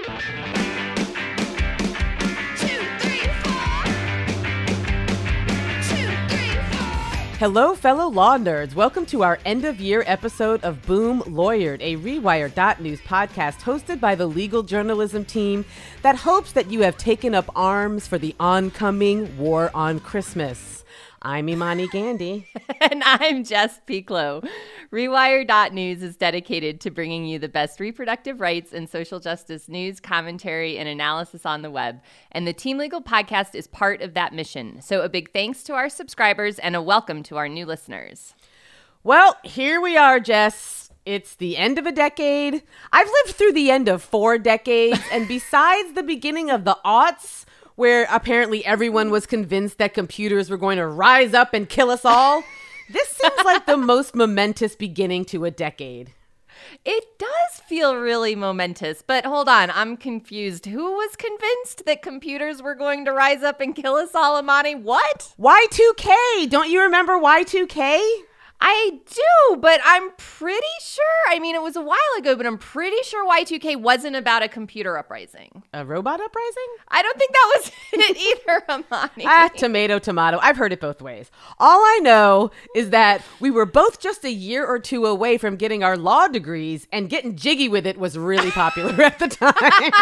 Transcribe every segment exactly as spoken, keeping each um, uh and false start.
Hello, fellow law nerds. Welcome to our end-of-year episode of Boom Lawyered, a Rewire dot news podcast hosted by the legal journalism team that hopes that you have taken up arms for the oncoming war on Christmas. I'm Imani Gandy. And I'm Jess Pieklo. Rewire dot news is dedicated to bringing you the best reproductive rights and social justice news, commentary, and analysis on the web. And the Team Legal podcast is part of that mission. So a big thanks to our subscribers and a welcome to our new listeners. Well, here we are, Jess. It's the end of a decade. I've lived through the end of four decades. And besides the beginning of the aughts, where apparently everyone was convinced that computers were going to rise up and kill us all, this seems like the most momentous beginning to a decade. It does feel really momentous, but hold on, I'm confused. Who was convinced that computers were going to rise up and kill us all, Imani? What? Y two K! Don't you remember Y two K? I do, but I'm pretty sure, I mean, it was a while ago, but I'm pretty sure Y two K wasn't about a computer uprising. A robot uprising? I don't think that was it either, Imani. Ah, tomato, tomato. I've heard it both ways. All I know is that we were both just a year or two away from getting our law degrees, and getting jiggy with it was really popular at the time.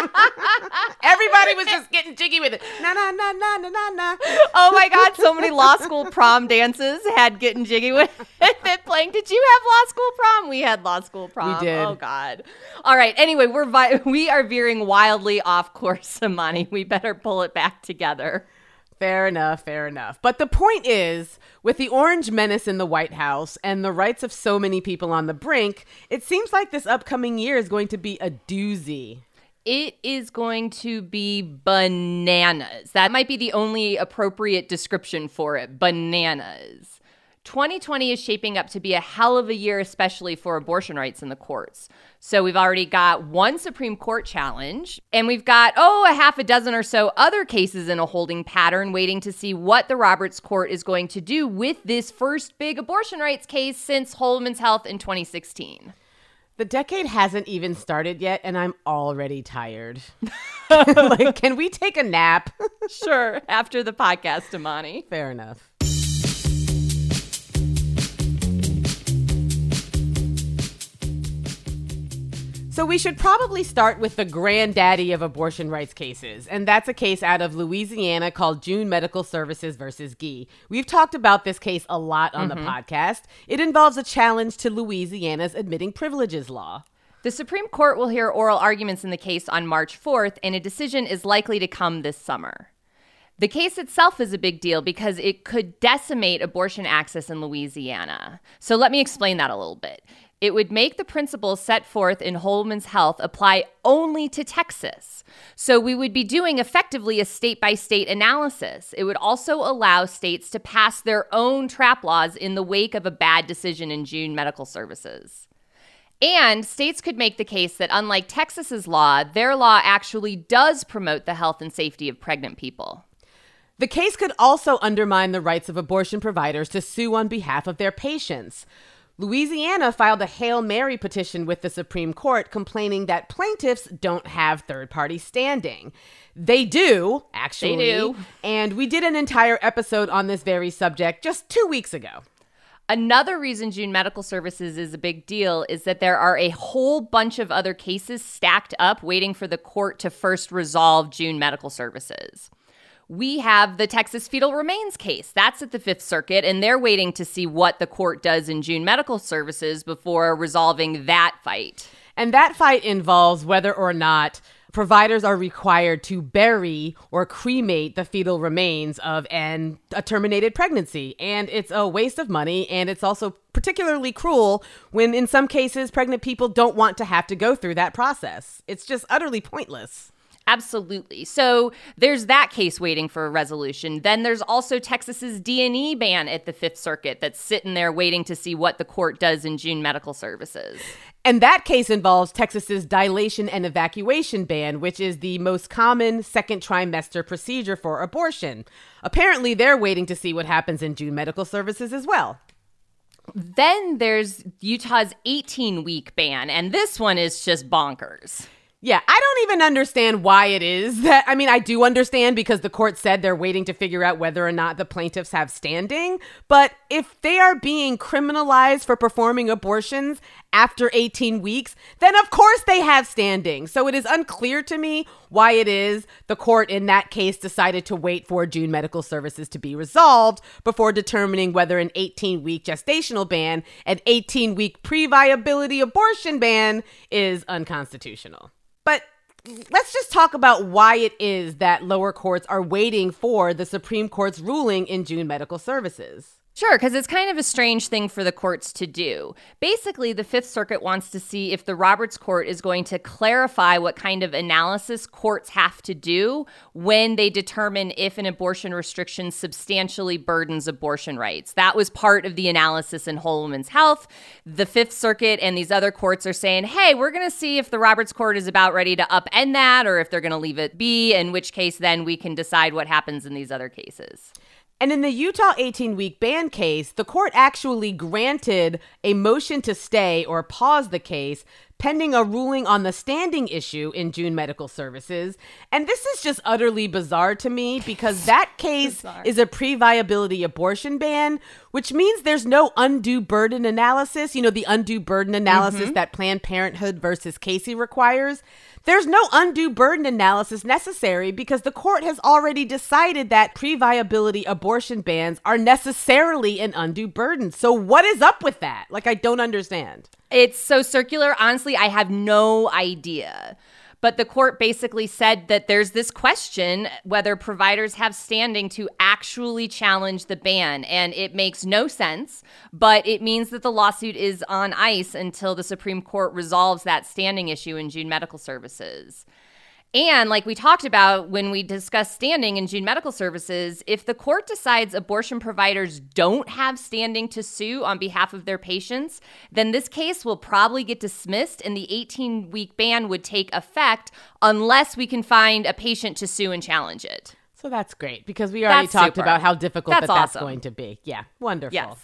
Everybody was just getting jiggy with it. Na, na, na, na, na, na, na. Oh my God, so many law school prom dances had getting jiggy with it. Playing. Did you have law school prom? We had law school prom. We did. Oh God. All right. Anyway, we're vi- we are veering wildly off course, Imani. We better pull it back together. Fair enough, fair enough. But the point is, with the orange menace in the White House and the rights of so many people on the brink, it seems like this upcoming year is going to be a doozy. It is going to be bananas. That might be the only appropriate description for it. Bananas. twenty twenty is shaping up to be a hell of a year, especially for abortion rights in the courts. So we've already got one Supreme Court challenge, and we've got, oh, a half a dozen or so other cases in a holding pattern waiting to see what the Roberts Court is going to do with this first big abortion rights case since Holman's Health in twenty sixteen. The decade hasn't even started yet, and I'm already tired. Like, can we take a nap? Sure, after the podcast, Imani. Fair enough. So we should probably start with the granddaddy of abortion rights cases, and that's a case out of Louisiana called June Medical Services versus Gee. We've talked about this case a lot on mm-hmm. the podcast. It involves a challenge to Louisiana's admitting privileges law. The Supreme Court will hear oral arguments in the case on March fourth, and a decision is likely to come this summer. The case itself is a big deal because it could decimate abortion access in Louisiana. So let me explain that a little bit. It would make the principles set forth in Holman's Health apply only to Texas. So we would be doing effectively a state-by-state analysis. It would also allow states to pass their own trap laws in the wake of a bad decision in June Medical Services. And states could make the case that unlike Texas's law, their law actually does promote the health and safety of pregnant people. The case could also undermine the rights of abortion providers to sue on behalf of their patients. Louisiana filed a Hail Mary petition with the Supreme Court complaining that plaintiffs don't have third-party standing. They do, actually. They do. And we did an entire episode on this very subject just two weeks ago. Another reason June Medical Services is a big deal is that there are a whole bunch of other cases stacked up waiting for the court to first resolve June Medical Services. We have the Texas fetal remains case. That's at the Fifth Circuit, and they're waiting to see what the court does in June Medical Services before resolving that fight. And that fight involves whether or not providers are required to bury or cremate the fetal remains of an, a terminated pregnancy. And it's a waste of money, and it's also particularly cruel when, in some cases, pregnant people don't want to have to go through that process. It's just utterly pointless. Absolutely. So there's that case waiting for a resolution. Then there's also Texas's D and E ban at the Fifth Circuit that's sitting there waiting to see what the court does in June Medical Services. And that case involves Texas's dilation and evacuation ban, which is the most common second trimester procedure for abortion. Apparently, they're waiting to see what happens in June Medical Services as well. Then there's Utah's eighteen-week ban, and this one is just bonkers. Yeah, I don't even understand why it is that, I mean, I do understand because the court said they're waiting to figure out whether or not the plaintiffs have standing. But if they are being criminalized for performing abortions after eighteen weeks, then of course they have standing. So it is unclear to me why it is the court in that case decided to wait for June Medical Services to be resolved before determining whether an eighteen-week gestational ban and eighteen-week pre-viability abortion ban is unconstitutional. But let's just talk about why it is that lower courts are waiting for the Supreme Court's ruling in June Medical Services. Sure, because it's kind of a strange thing for the courts to do. Basically, the Fifth Circuit wants to see if the Roberts Court is going to clarify what kind of analysis courts have to do when they determine if an abortion restriction substantially burdens abortion rights. That was part of the analysis in Whole Woman's Health. The Fifth Circuit and these other courts are saying, hey, we're going to see if the Roberts Court is about ready to upend that or if they're going to leave it be, in which case then we can decide what happens in these other cases. And in the Utah eighteen-week ban case, the court actually granted a motion to stay or pause the case pending a ruling on the standing issue in June Medical Services. And this is just utterly bizarre to me because that case is a pre-viability abortion ban, which means there's no undue burden analysis, you know, the undue burden analysis mm-hmm. that Planned Parenthood versus Casey requires. There's no undue burden analysis necessary because the court has already decided that pre-viability abortion bans are necessarily an undue burden. So what is up with that? Like, I don't understand. It's so circular. Honestly, I have no idea. But the court basically said that there's this question whether providers have standing to actually challenge the ban. And it makes no sense, but it means that the lawsuit is on ice until the Supreme Court resolves that standing issue in June Medical Services. And like we talked about when we discussed standing in June Medical Services, if the court decides abortion providers don't have standing to sue on behalf of their patients, then this case will probably get dismissed and the eighteen-week ban would take effect unless we can find a patient to sue and challenge it. So that's great because we already that's talked super. about how difficult that's that that's awesome. going to be. Yeah, wonderful. Yes.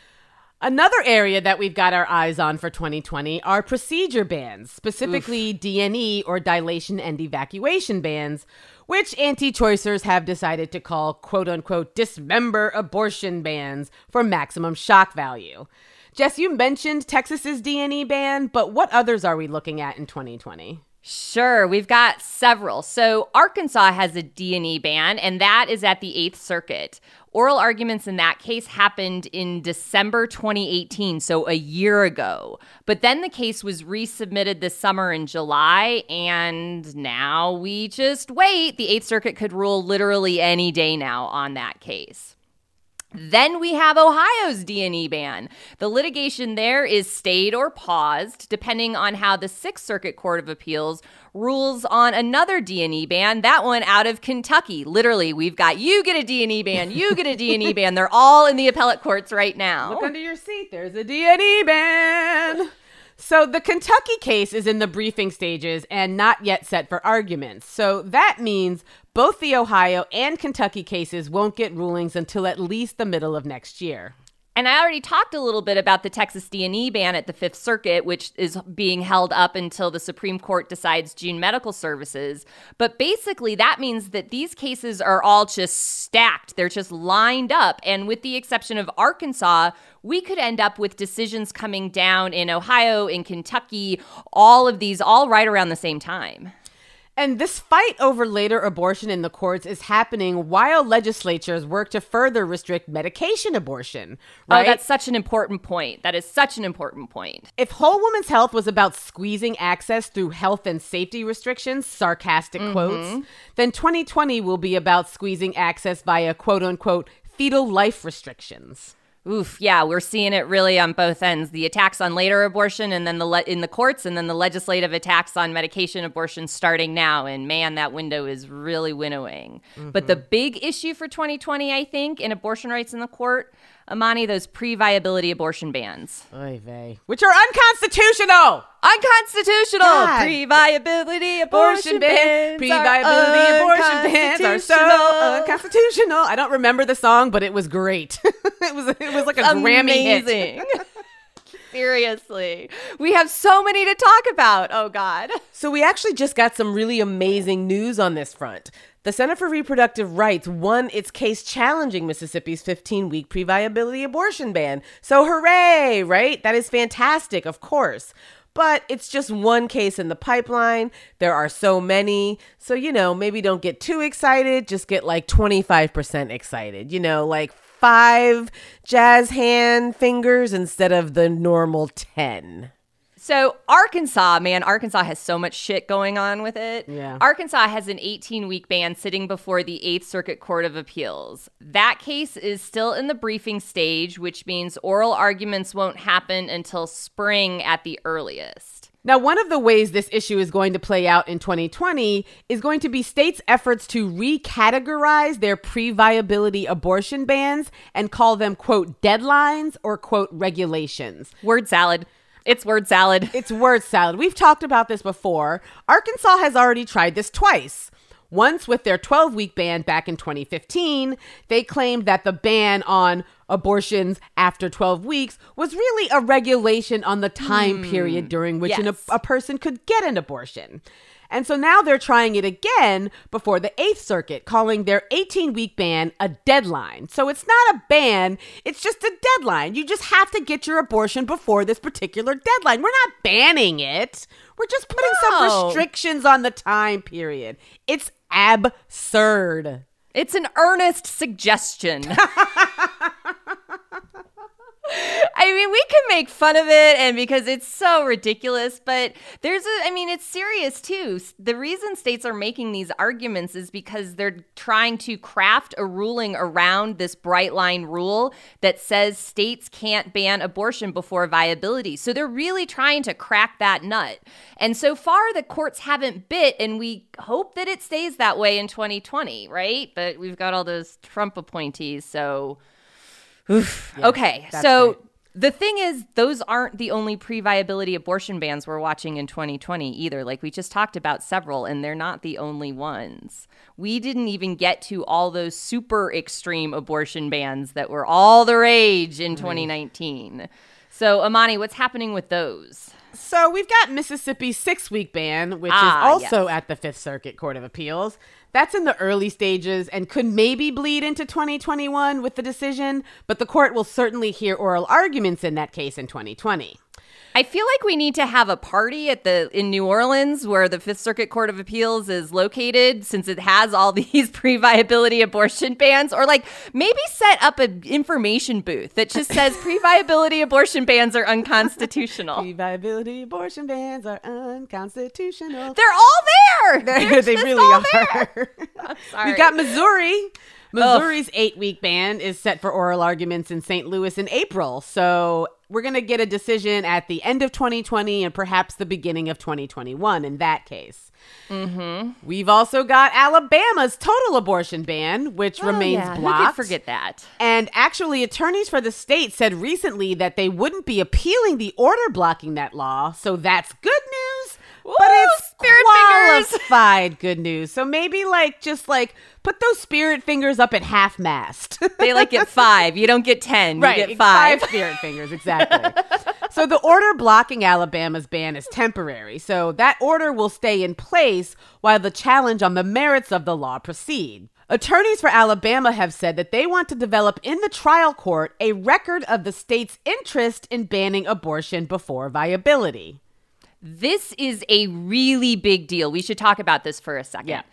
Another area that we've got our eyes on for twenty twenty are procedure bans, specifically Oof. D N E or dilation and evacuation bans, which anti-choicers have decided to call quote-unquote dismember abortion bans for maximum shock value. Jess, you mentioned Texas's D N E ban, but what others are we looking at in twenty twenty? Sure, we've got several. So Arkansas has a D N E ban, and that is at the Eighth Circuit. Oral arguments in that case happened in December twenty eighteen, so a year ago. But then the case was resubmitted this summer in July, and now we just wait. The Eighth Circuit could rule literally any day now on that case. Then we have Ohio's D N E ban. The litigation there is stayed or paused, depending on how the Sixth Circuit Court of Appeals rules on another D N E ban, that one out of Kentucky. Literally, we've got you get a D N E ban, you get a D N E ban. They're all in the appellate courts right now. Look under your seat. There's a D N E ban. So the Kentucky case is in the briefing stages and not yet set for arguments. So that means both the Ohio and Kentucky cases won't get rulings until at least the middle of next year. And I already talked a little bit about the Texas D N E ban at the Fifth Circuit, which is being held up until the Supreme Court decides June Medical Services. But basically, that means that these cases are all just stacked. They're just lined up. And with the exception of Arkansas, we could end up with decisions coming down in Ohio, in Kentucky, all of these, all right around the same time. And this fight over later abortion in the courts is happening while legislatures work to further restrict medication abortion, right? Oh, that's such an important point. That is such an important point. If Whole Woman's Health was about squeezing access through health and safety restrictions, sarcastic mm-hmm. quotes, then twenty twenty will be about squeezing access via quote-unquote fetal life restrictions. Oof, yeah, we're seeing it really on both ends. The attacks on later abortion and then the le- in the courts and then the legislative attacks on medication abortion starting now. And man, that window is really winnowing. Mm-hmm. But the big issue for twenty twenty, I think, in abortion rights in the court, Amani, those pre-viability abortion bans. Oy vey. Which are unconstitutional! Unconstitutional! God. Pre-viability abortion bans. Pre-viability abortion bans are so unconstitutional. I don't remember the song, but it was great. it was it was like a Amazing. Grammy hit. Seriously. We have so many to talk about. Oh, God. So we actually just got some really amazing news on this front. The Center for Reproductive Rights won its case challenging Mississippi's fifteen-week pre-viability abortion ban. So hooray, right? That is fantastic, of course. But it's just one case in the pipeline. There are so many. So, you know, maybe don't get too excited. Just get like twenty-five percent excited. You know, like five jazz hand fingers instead of the normal ten. So Arkansas, man, Arkansas has so much shit going on with it. Yeah. Arkansas has an eighteen-week ban sitting before the Eighth Circuit Court of Appeals. That case is still in the briefing stage, which means oral arguments won't happen until spring at the earliest. Now, one of the ways this issue is going to play out in twenty twenty is going to be states' efforts to recategorize their pre-viability abortion bans and call them, quote, deadlines or, quote, regulations. Word salad. It's word salad. It's word salad. We've talked about this before. Arkansas has already tried this twice. Once with their twelve-week ban back in twenty fifteen, they claimed that the ban on abortions after twelve weeks was really a regulation on the time mm, period during which yes. an, a person could get an abortion. And so now they're trying it again before the Eighth Circuit, calling their eighteen-week ban a deadline. So it's not a ban, it's just a deadline. You just have to get your abortion before this particular deadline. We're not banning it. We're just putting No. some restrictions on the time period. It's absurd. It's an earnest suggestion. I mean, we can make fun of it and because it's so ridiculous, but there's a, I mean, it's serious too. The reason states are making these arguments is because they're trying to craft a ruling around this bright line rule that says states can't ban abortion before viability. So they're really trying to crack that nut. And so far, the courts haven't bit, and we hope that it stays that way in twenty twenty, right? But we've got all those Trump appointees, so... Oof. Yeah, okay, so right. The thing is, those aren't the only pre-viability abortion bans we're watching in twenty twenty either. Like, we just talked about several, and they're not the only ones. We didn't even get to all those super extreme abortion bans that were all the rage in twenty nineteen. So, Amani, what's happening with those? So we've got Mississippi's six-week ban, which Ah, is also yes. at the Fifth Circuit Court of Appeals. That's in the early stages and could maybe bleed into twenty twenty-one with the decision, but the court will certainly hear oral arguments in that case in twenty twenty. I feel like we need to have a party at the in New Orleans where the Fifth Circuit Court of Appeals is located, since it has all these pre-viability abortion bans, or like maybe set up an information booth that just says pre-viability abortion bans are unconstitutional. Pre-viability abortion bans are unconstitutional. They're all there. They're they just really all are. there. I'm sorry. We've got Missouri. Missouri's eight-week ban is set for oral arguments in Saint Louis in April. So we're going to get a decision at the end of twenty twenty and perhaps the beginning of twenty twenty-one in that case. Mm-hmm. We've also got Alabama's total abortion ban, which oh, remains yeah. blocked. Who could forget that? And actually, attorneys for the state said recently that they wouldn't be appealing the order blocking that law. So that's good news. Woo, but it's spirit qualified fingers. good news. So maybe like just like put those spirit fingers up at half mast. They like get five. You don't get ten. Right. You get five. Five spirit fingers. Exactly. So the order blocking Alabama's ban is temporary. So that order will stay in place while the challenge on the merits of the law proceed. Attorneys for Alabama have said that they want to develop in the trial court a record of the state's interest in banning abortion before viability. This is a really big deal. We should talk about this for a second. Yeah.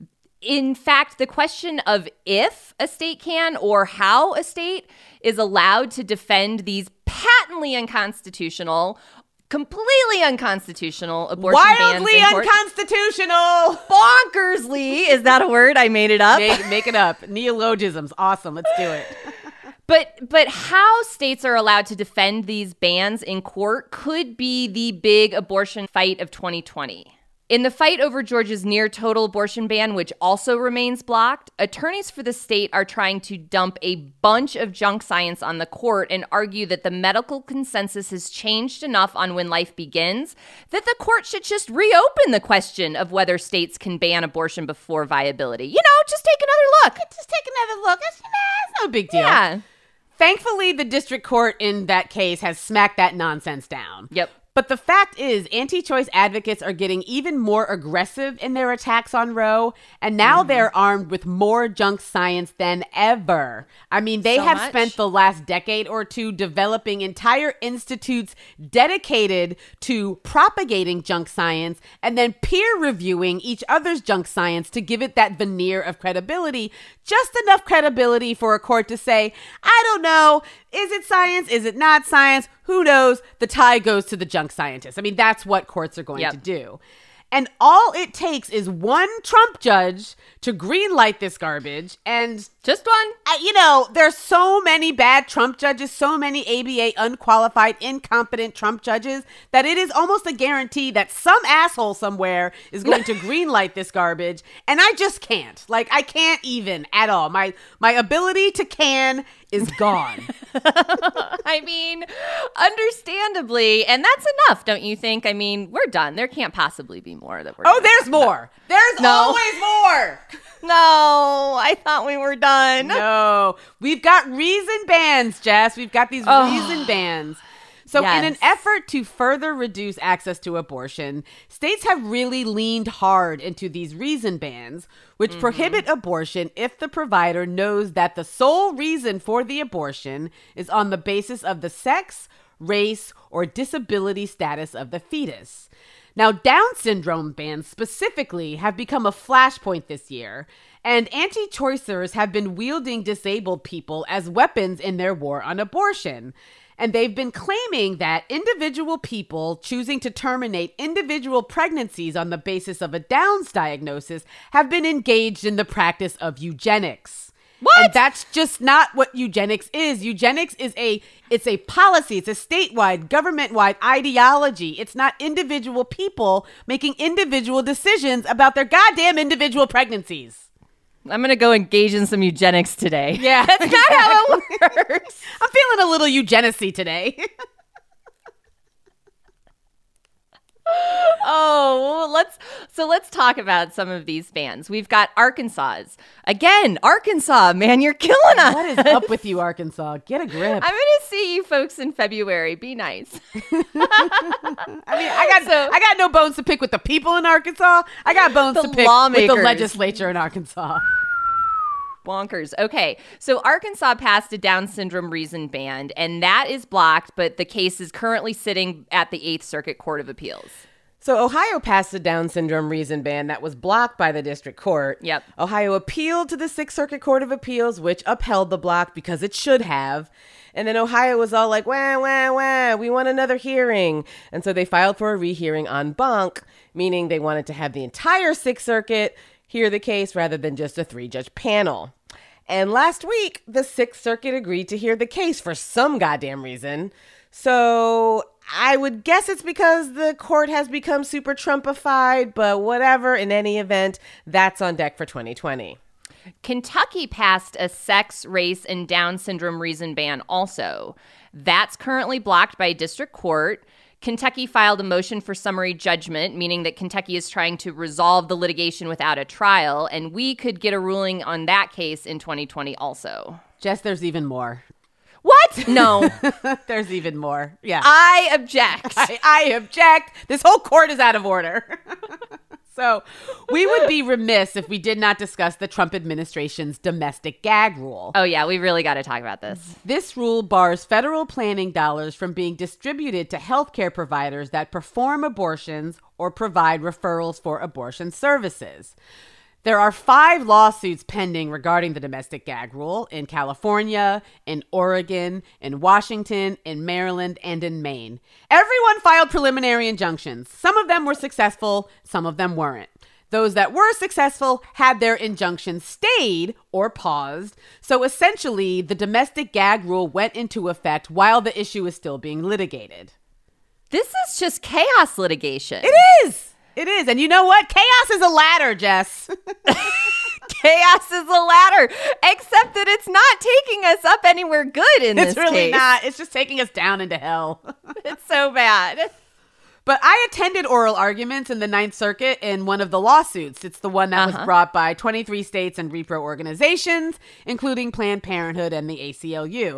In fact, the question of if a state can or how a state is allowed to defend these patently unconstitutional, completely unconstitutional abortion Wildly bans in court. unconstitutional. Bonkersly. Is that a word? I made it up. Make, make it up. Neologisms. Awesome. Let's do it. But but how states are allowed to defend these bans in court could be the big abortion fight of twenty twenty. In the fight over Georgia's near total abortion ban, which also remains blocked, attorneys for the state are trying to dump a bunch of junk science on the court and argue that the medical consensus has changed enough on when life begins that the court should just reopen the question of whether states can ban abortion before viability. You know, just take another look. Just take another look. It's, nah, it's no big deal. Yeah. Thankfully, the district court in that case has smacked that nonsense down. Yep. But the fact is, anti-choice advocates are getting even more aggressive in their attacks on Roe, and now mm-hmm. they're armed with more junk science than ever. I mean, they so have much. spent the last decade or two developing entire institutes dedicated to propagating junk science and then peer reviewing each other's junk science to give it that veneer of credibility, just enough credibility for a court to say, I don't know, is it science? Is it not science? Who knows? The tie goes to the junk scientists. I mean, that's what courts are going yep. to do. And all it takes is one Trump judge to greenlight this garbage. And just one. Uh, you know, there's so many bad Trump judges, so many A B A unqualified, incompetent Trump judges that it is almost a guarantee that some asshole somewhere is going to greenlight this garbage. And I just can't. Like, I can't even at all. My my ability to can is gone. I mean, understandably, and that's enough, don't you think? I mean, we're done. There can't possibly be more that we're Oh, there's more. About. There's no. always more. No, I thought we were done. No, we've got reason bans, Jess. We've got these oh. reason bans. So yes. in an effort to further reduce access to abortion, states have really leaned hard into these reason bans, which mm-hmm. prohibit abortion if the provider knows that the sole reason for the abortion is on the basis of the sex, race, or disability status of the fetus. Now, Down syndrome bans specifically have become a flashpoint this year, and anti-choicers have been wielding disabled people as weapons in their war on abortion. And they've been claiming that individual people choosing to terminate individual pregnancies on the basis of a Down's diagnosis have been engaged in the practice of eugenics. What? And that's just not what eugenics is. Eugenics is a, it's a policy. It's a statewide, government-wide ideology. It's not individual people making individual decisions about their goddamn individual pregnancies. I'm going to go engage in some eugenics today. Yeah. That's exactly. not how it works. I'm feeling a little eugenicsy today. Oh, well, let's so let's talk about some of these bans. We've got Arkansas's. Again, Arkansas, man, you're killing us. What is up with you, Arkansas? Get a grip. I'm going to see you folks in February. Be nice. I mean, I got so, I got no bones to pick with the people in Arkansas. I got bones to pick lawmakers. with the legislature in Arkansas. Bonkers. Okay, so Arkansas passed a Down syndrome reason ban, and that is blocked, but the case is currently sitting at the Eighth Circuit Court of Appeals. So Ohio passed a Down syndrome reason ban that was blocked by the district court. Yep. Ohio appealed to the Sixth Circuit Court of Appeals, which upheld the block because it should have. And then Ohio was all like, wah, wah, wah, we want another hearing. And so they filed for a rehearing en banc, meaning they wanted to have the entire Sixth Circuit hear the case rather than just a three-judge panel. And last week, the Sixth Circuit agreed to hear the case for some goddamn reason. So I would guess it's because the court has become super Trumpified, but whatever. In any event, that's on deck for twenty twenty. Kentucky passed a sex, race, and Down syndrome reason ban also. That's currently blocked by a district court. Kentucky filed a motion for summary judgment, meaning that Kentucky is trying to resolve the litigation without a trial, and we could get a ruling on that case in twenty twenty also. Jess, there's even more. What? No. There's even more. Yeah. I object. I, I object. This whole court is out of order. So we would be remiss if we did not discuss the Trump administration's domestic gag rule. Oh, yeah, we really got to talk about this. This rule bars federal planning dollars from being distributed to healthcare providers that perform abortions or provide referrals for abortion services. There are five lawsuits pending regarding the domestic gag rule in California, in Oregon, in Washington, in Maryland, and in Maine. Everyone filed preliminary injunctions. Some of them were successful, some of them weren't. Those that were successful had their injunctions stayed or paused. So essentially, the domestic gag rule went into effect while the issue is still being litigated. This is just chaos litigation. It is. It is. And you know what? Chaos is a ladder, Jess. Chaos is a ladder, except that it's not taking us up anywhere good in it's this really case. not. It's just taking us down into hell. It's so bad. But I attended oral arguments in the Ninth Circuit in one of the lawsuits. It's the one that uh-huh. was brought by twenty-three states and repro organizations, including Planned Parenthood and the A C L U.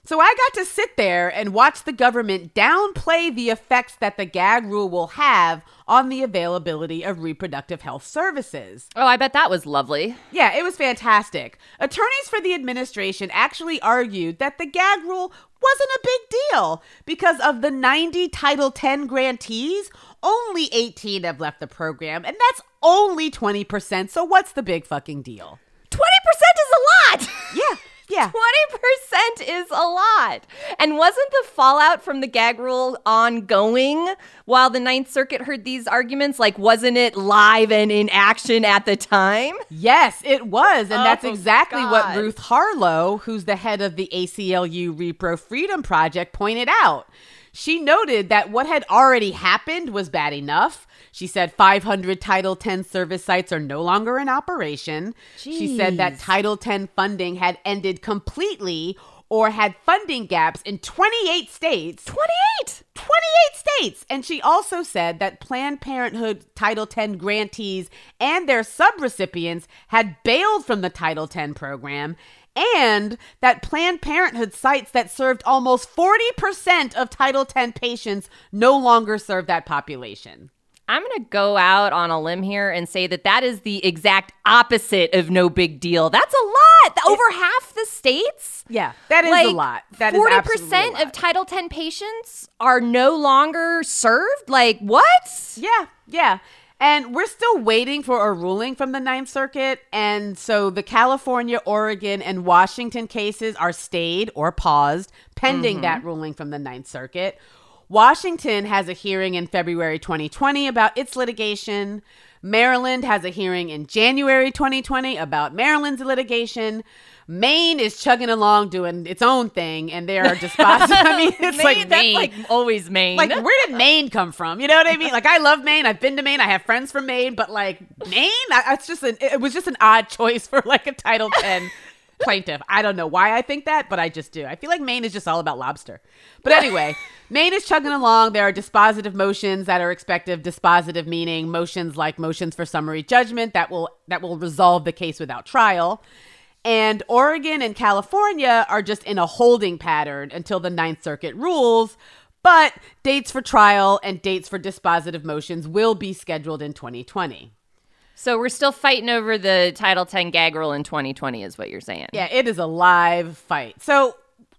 So I got to sit there and watch the government downplay the effects that the gag rule will have on the availability of reproductive health services. Oh, I bet that was lovely. Yeah, it was fantastic. Attorneys for the administration actually argued that the gag rule wasn't a big deal because of the ninety Title ten grantees, only eighteen have left the program, and that's only twenty percent. So what's the big fucking deal? twenty percent is a lot. Yeah. Yeah. twenty percent is a lot. And wasn't the fallout from the gag rule ongoing while the Ninth Circuit heard these arguments? Like, wasn't it live and in action at the time? Yes, it was. And Oh, that's exactly God. what Ruth Harlow, who's the head of the A C L U Repro Freedom Project, pointed out. She noted that what had already happened was bad enough. She said five hundred Title ten service sites are no longer in operation. She said that Jeez. Title ten funding had ended completely or had funding gaps in twenty-eight states. twenty-eight twenty-eight states. And she also said that Planned Parenthood Title ten grantees and their subrecipients had bailed from the Title ten program, and that Planned Parenthood sites that served almost forty percent of Title ten patients no longer serve that population. I'm going to go out on a limb here and say that that is the exact opposite of no big deal. That's a lot. Over half the states? Yeah, that is like, a lot. That forty is absolutely a percent lot. of Title ten patients are no longer served? Like, what? Yeah, yeah. And we're still waiting for a ruling from the Ninth Circuit. And so the California, Oregon, and Washington cases are stayed or paused pending Mm-hmm. that ruling from the Ninth Circuit. Washington has a hearing in February twenty twenty about its litigation. Maryland has a hearing in January twenty twenty about Maryland's litigation. Maine is chugging along doing its own thing, and they are dispositive. I mean, it's Maine, like that's Maine. like always Maine. Like, where did Maine come from? You know what I mean? Like, I love Maine. I've been to Maine. I have friends from Maine. But, like, Maine? I, it's just an, it was just an odd choice for, like, a Title ten plaintiff. I don't know why I think that, but I just do. I feel like Maine is just all about lobster. But anyway, Maine is chugging along. There are dispositive motions that are expected. Dispositive meaning motions like motions for summary judgment that will that will resolve the case without trial. And Oregon and California are just in a holding pattern until the Ninth Circuit rules. But dates for trial and dates for dispositive motions will be scheduled in twenty twenty. So we're still fighting over the Title ten gag rule in twenty twenty is what you're saying. Yeah, it is a live fight. So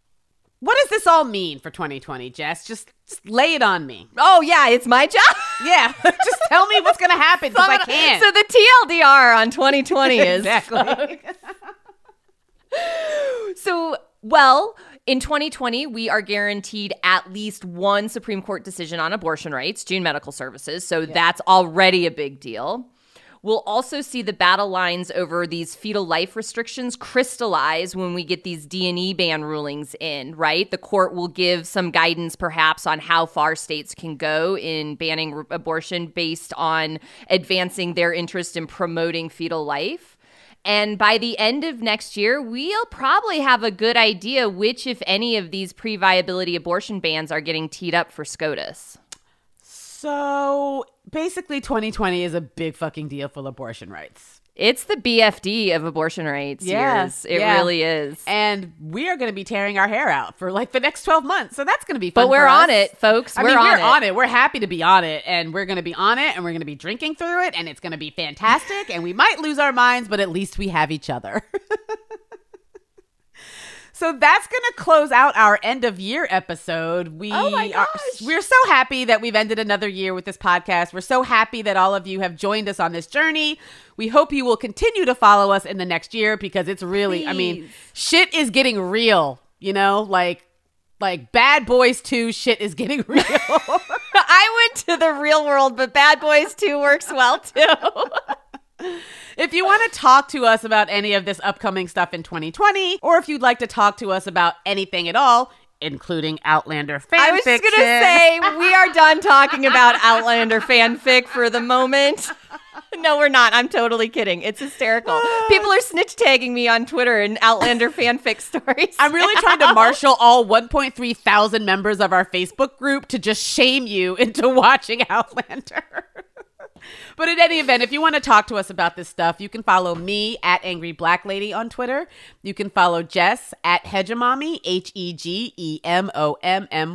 what does this all mean for twenty twenty, Jess? Just, just lay it on me. Oh, yeah, it's my job. Yeah, just tell me what's going to happen because I can't. So the T L D R on twenty twenty is... Exactly. So, well, in twenty twenty, we are guaranteed at least one Supreme Court decision on abortion rights, June Medical Services. So yeah. That's already a big deal. We'll also see the battle lines over these fetal life restrictions crystallize when we get these D and E ban rulings in, right? The court will give some guidance perhaps on how far states can go in banning r- abortion based on advancing their interest in promoting fetal life. And by the end of next year, we'll probably have a good idea which, if any, of these pre-viability abortion bans are getting teed up for SCOTUS. So basically twenty twenty is a big fucking deal for abortion rights. It's the B F D of abortion rights yeah, years. It yeah. really is. And we are going to be tearing our hair out for like the next twelve months. So that's going to be fun. But we're for on us. it, folks. I we're mean, on we're it. on it. We're happy to be on it. And we're going to be on it. And we're going to be drinking through it. And it's going to be fantastic. And we might lose our minds, but at least we have each other. So that's going to close out our end of year episode. We Oh my are, gosh. we're so happy that we've ended another year with this podcast. We're so happy that all of you have joined us on this journey. We hope you will continue to follow us in the next year because it's really, Please. I mean, shit is getting real, you know, like, like Bad Boys two shit is getting real. I went to the real world, but Bad Boys two works well too. If you want to talk to us about any of this upcoming stuff in twenty twenty, or if you'd like to talk to us about anything at all, including Outlander fanfiction. I was just going to say, we are done talking about Outlander fanfic for the moment. No, we're not. I'm totally kidding. It's hysterical. People are snitch tagging me on Twitter in Outlander fanfic stories. I'm really trying to marshal all one point three thousand members of our Facebook group to just shame you into watching Outlander. But in any event, if you want to talk to us about this stuff, you can follow me at Angry Black Lady on Twitter. You can follow Jess at Hegemommy, H E G E M O M M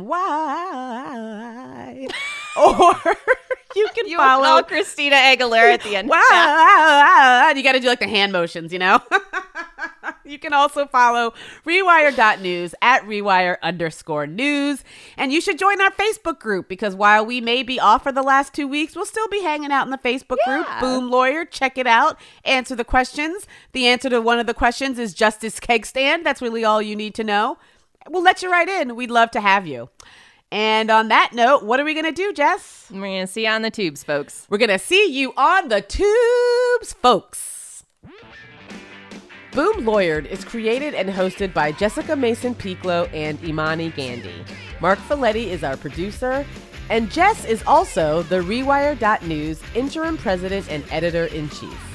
Y. Or you can You follow call Christina Aguilera at the end. Wow. You got to do like the hand motions, you know? You can also follow Rewire dot news at Rewire underscore news. And you should join our Facebook group because while we may be off for the last two weeks, we'll still be hanging out in the Facebook Yeah. group. Boom Lawyer, check it out. Answer the questions. The answer to one of the questions is Justice Keg Stand. That's really all you need to know. We'll let you right in. We'd love to have you. And on that note, what are we going to do, Jess? We're going to see you on the tubes, folks. We're going to see you on the tubes, folks. Boom Lawyered is created and hosted by Jessica Mason-Piclo and Imani Gandhi. Mark Folletti is our producer, and Jess is also the Rewire dot news interim president and editor-in-chief.